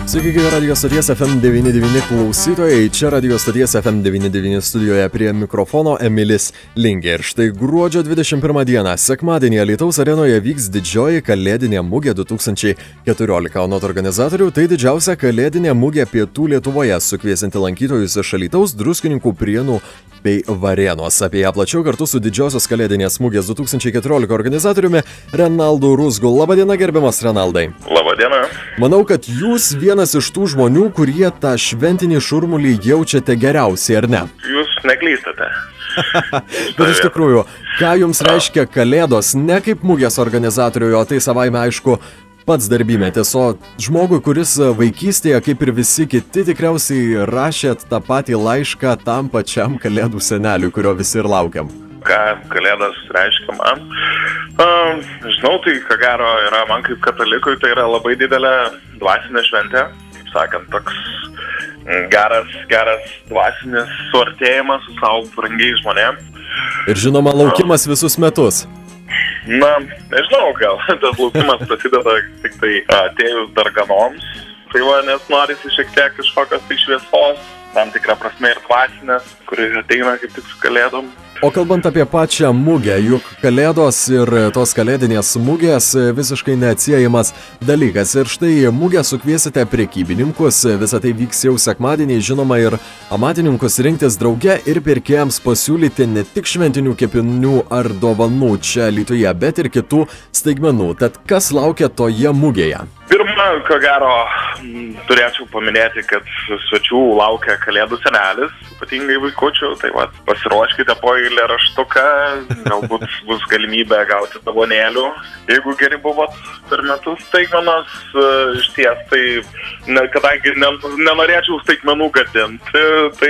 Sveiki, gyvi Radio stoties FM99 klausytojai. Čia Radio stoties FM99 studijoje prie mikrofono Emilis Lingė. Ir štai gruodžio 21 dieną, sekmadienį Alytaus arenoje vyks didžioji kalėdinė mugė 2014. Anot organizatorių, tai didžiausia kalėdinė mugė pietų Lietuvoje, sukviesinti lankytojus iš Alytaus, Druskininkų, Prienų bei Varėnos. Apie ją plačiau kartu su didžiosios kalėdinės mugės 2014 organizatoriumi Renaldu Ruzgu. Labadiena, gerbiamas Renaldai. Labadiena. Manau, kad jūs vienas iš tų žmonių, kurie tą šventinį šurmulį jaučiate geriausiai, ar ne? Jūs neklystate. Bet iš tikrųjų, ką jums reiškia kalėdos, ne kaip mugės organizatoriui, o tai savaime aišku pats darbymetis, o žmogui, kuris vaikystėje, kaip ir visi kiti, tikriausiai rašėt tą patį laišką tam pačiam kalėdų seneliui, kurio visi ir laukiam. Ką kalėdas reiškia man? Žinau, tai ką gero yra man kaip katalikui, tai yra labai didelė dvasinė šventė, kaip sakant, toks geras dvasinis suartėjimas su savo brangiais žmonėms. Ir žinoma, laukimas visus metus. Na, nežinau, gal tas laukimas prasideda tik tai atėjus darganoms, tai va, nes norisi šiek tiek kažkokios tai šviesos, tam tikrą prasme ir dvasinės, kuri ateina kaip tik su kalėdom. O kalbant apie pačią mugę, juk kalėdos ir tos kalėdinės mugės visiškai neatsiejamas dalykas. Ir štai mugę sukviesite prekybininkus, visą tai vyks jau sekmadienį, žinoma, ir amatininkus rinktis drauge ir pirkėjams pasiūlyti ne tik šventinių kepinių ar dovanų čia Alytuje, bet ir kitų staigmenų. Tad kas laukia toje mugėje? Pirma, ko gero, turėčiau paminėti, kad svečių laukia kalėdų senelis, ypatingai vaikučių, tai va, pasiruoškite po eilėraštuką, galbūt bus galimybė gauti dovanėlių. Jeigu geri buvot per metus staigmenos, iš ties, tai kadangi nenorėčiau staigmenų gadinti,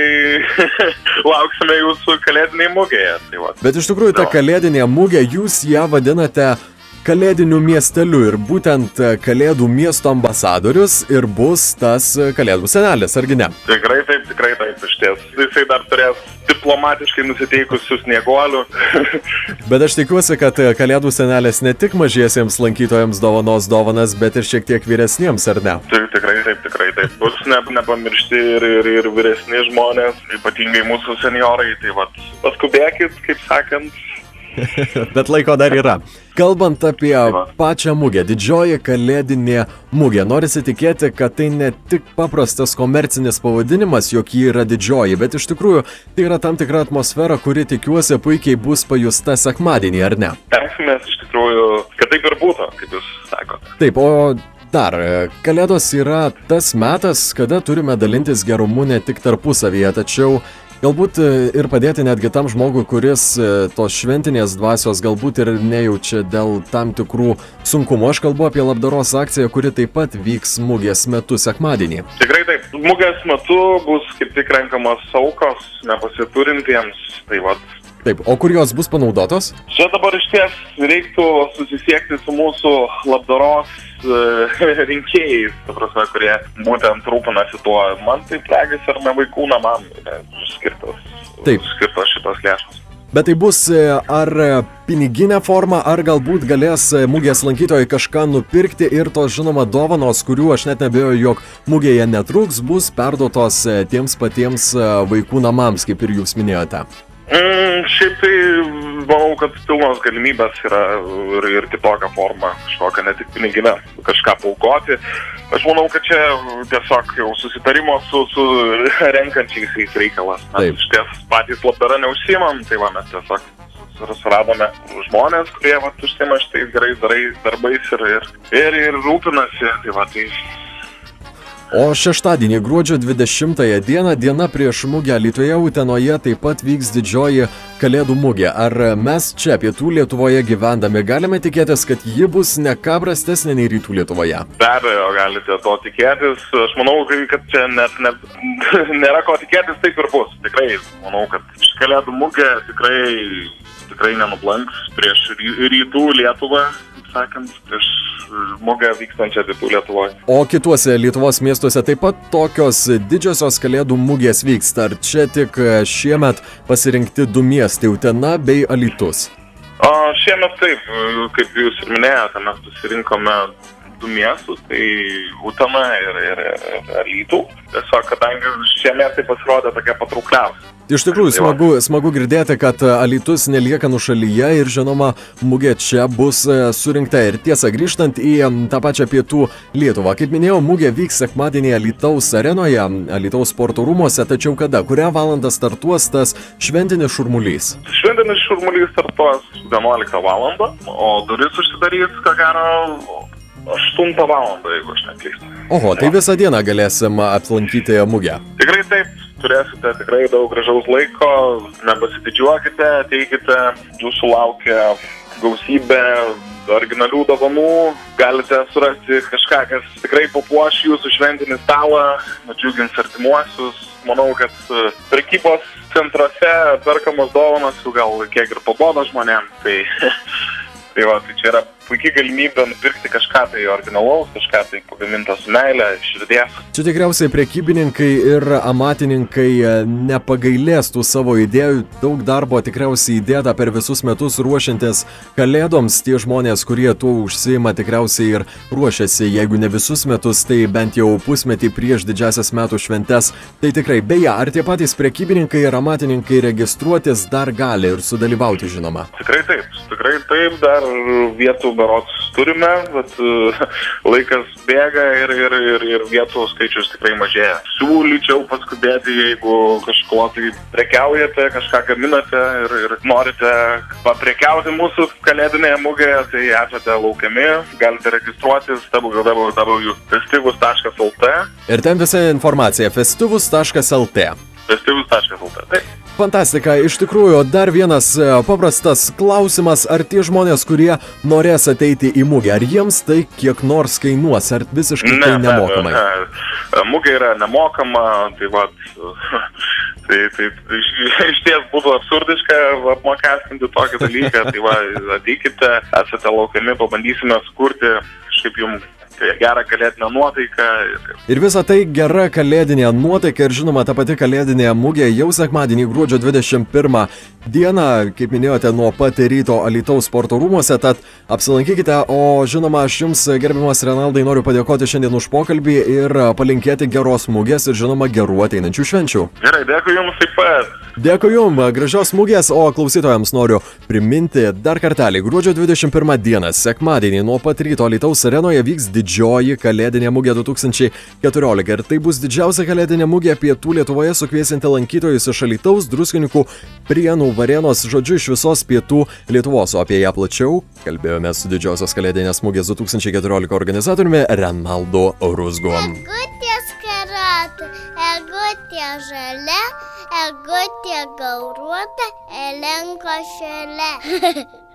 tai lauksime jūsų kalėdiniai mugėje. Tai va. Bet iš tikrųjų, ta kalėdinė mugė, jūs ją vadinate kalėdiniu miesteliu ir būtent kalėdų miesto ambasadorius ir bus tas kalėdų senelis, argi ne? Tikrai taip, iš ties. Jisai dar turės diplomatiškai nusiteikusių snieguolių. Bet aš tikiuosi, kad kalėdų senelis ne tik mažiesiems lankytojams dovanos dovanas, bet ir šiek tiek vyresniems, ar ne? Tikrai taip. Bus nepamiršti ir vyresni žmonės, ypatingai mūsų seniorai, tai va, paskubėkit, kaip sakant. Bet laiko dar yra. Kalbant apie pačią mugę, didžioji kalėdinė mugė, norisi tikėti, kad tai ne tik paprastas komercinis pavadinimas, jog ji yra didžioji, bet iš tikrųjų tai yra tam tikra atmosfera, kuri tikiuosi puikiai bus pajusta sekmadienį, ar ne? Tenksimės iš tikrųjų, kad taip ir būtų, kaip jūs sakote. Taip, o dar, kalėdos yra tas metas, kada turime dalintis gerumu ne tik tarpusavyje, tačiau galbūt ir padėti netgi tam žmogui, kuris tos šventinės dvasios galbūt ir nejaučia dėl tam tikrų sunkumų. Aš kalbu apie labdaros akciją, kuri taip pat vyks mugės metu sekmadienį. Tikrai taip. Mugės metu bus kaip tik renkamos aukos nepasiturintiems. Tai vat. Taip, o kur jos bus panaudotos? Čia dabar iš ties reiktų susisiekti su mūsų labdaros rinkėjais, ta prasme, kurie būtent rūpinasi tuo. Man tai regis ar ne vaikų namam skirtos šitos lėšos. Bet tai bus ar piniginė forma, ar galbūt galės mugės lankytojai kažką nupirkti ir tos žinoma dovanos, kurių aš net neabejoju, jog mugėje netruks, bus perduotos tiems patiems vaikų namams, kaip ir jūs minėjote. Šiaip tai manau, kad pilnos galimybės yra ir kitokią formą, kažkokią ne tik piniginę, kažką paaukoti. Aš manau, kad čia tiesiog jau susitarimo su renkančiais reikalas. Mes iš ties patys labdara neužsiimam, tai va, mes tiesiog suradome žmonės, kurie užsiima šitais gerais darbais ir rūpinasi. Tai va, tai... O šeštadienį, gruodžio 20 dieną, diena prieš mugę Alytuje, Utenoje taip pat vyks didžioji kalėdų mugė. Ar mes čia pietų Lietuvoje gyvendami galime tikėtis, kad ji bus ne ką prastesnė nei rytų Lietuvoje? Be abejo, galite to tikėtis. Aš manau, kad čia net nėra ko tikėtis, taip ir bus. Tikrai, manau, kad kalėdų mugė tikrai nenublanks prieš rytų Lietuvą, sakant, prieš mugę vykstančią rytų Lietuvoje. O kituose Lietuvos miestuose taip pat tokios didžiosios kalėdų mugės vyksta. Ar čia tik šiemet pasirinkti du miestai, Utena bei Alytus? Šiemet taip, kaip jūs ir minėjote, mes pasirinkome du miestus, tai Uteną ir Alytų. Tiesiog, kadangi šie miestai pasirodė tokie patraukliausi. Iš tikrųjų, smagu girdėti, kad Alytus nelieka nušalyje ir, žinoma, mugė čia bus surinkta. Ir tiesa, grįžtant į tą pačią pietų Lietuvą. Kaip minėjau, mugė vyks sekmadienį Alytaus arenoje, Alytaus sporto rūmuose, tačiau kada? Kurią valandą startuos tas šventinis šurmulys? Šventinis šurmulys startuos 11 valandą, o duris užsidarys, ko gero, 8 valandą, jeigu aš neklystu. Oho, tai visą dieną galėsim aplankyti mugę. Tikrai taip, turėsite tikrai daug gražaus laiko, nepasididžiuokite, ateikite, jūsų laukia gausybė originalių dovanų, galite surasti kažką, kas tikrai papuoš jūsų šventinį stalą, nudžiugins artimuosius. Manau, kad prekybos centruose perkamos dovanos jau gal kiek ir pabodo žmonėm, tai čia yra puikiai galimybė nupirkti kažką tai originalaus, kažką tai pagaminta su meile, širdies. Čia tikriausiai prekybininkai ir amatininkai nepagailės tų savo idėjų. Daug darbo tikriausiai įdėta per visus metus ruošiantis kalėdoms. Tie žmonės, kurie tuo užsiima, tikriausiai ir ruošiasi, jeigu ne visus metus, tai bent jau pusmetį prieš didžiasias metų šventes. Tai tikrai, beje, ar tie patys prekybininkai ir amatininkai registruotis dar gali ir sudalyvauti, žinoma? Tikrai taip, dar vietų berods turime, bet laikas bėga ir vietų skaičius tikrai mažėja. Siūlyčiau paskubėti, jeigu kažko tai prekiaujate, kažką gaminate ir norite paprekiauti mūsų kalėdinėje mugėje, tai esate laukiami, galite registruotis www.festivus.lt. Ir ten visa informacija festivus.lt. Festivus.lt. Taip. Fantastika, iš tikrųjų, dar vienas paprastas klausimas, ar tie žmonės, kurie norės ateiti į mugę, ar jiems tai kiek nors kainuos, ar visiškai tai nemokamai? Ne. Mugė yra nemokama, tai iš ties būtų absurdiška apmokestinti tokį dalyką, ateikite, esate laukiami, pabandysime sukurti kažkaip jums gerą kalėdinę nuotaiką. Ir visa tai gera kalėdinė nuotaika ir žinoma ta pati kalėdinė mugė jau sekmadienį gruodžio 21 dieną, kaip minėjote, nuo pat ryto Alytaus sporto rūmuose, tad apsilankykite, o žinoma, aš jums, gerbiamas Renaldai, noriu padėkoti šiandien už pokalbį ir palinkėti geros mugės ir žinoma gerų ateinančių švenčių. Gerai, dėkui jums taip pat. Dėkui jums, gražios mugės, o klausytojams noriu priminti dar kartelį, gruodžio 21 dieną, sekmadienį nuo pat ryto Alytaus arenoje vyks didžioji kalėdinė mugė 2014 ir tai bus didžiausia kalėdinė mugė pietų Lietuvoje, sukviesinti lankytojus iš Alytaus, Druskininkų, Prienų, Varėnos, žodžiu, iš visos pietų Lietuvos, o apie ją plačiau kalbėjome su didžiosios kalėdinės mugės 2014 organizatoriumi Renaldu Ruzgu. Egutė skarata, egutė žalia, egutė gauruota, elenko šalia.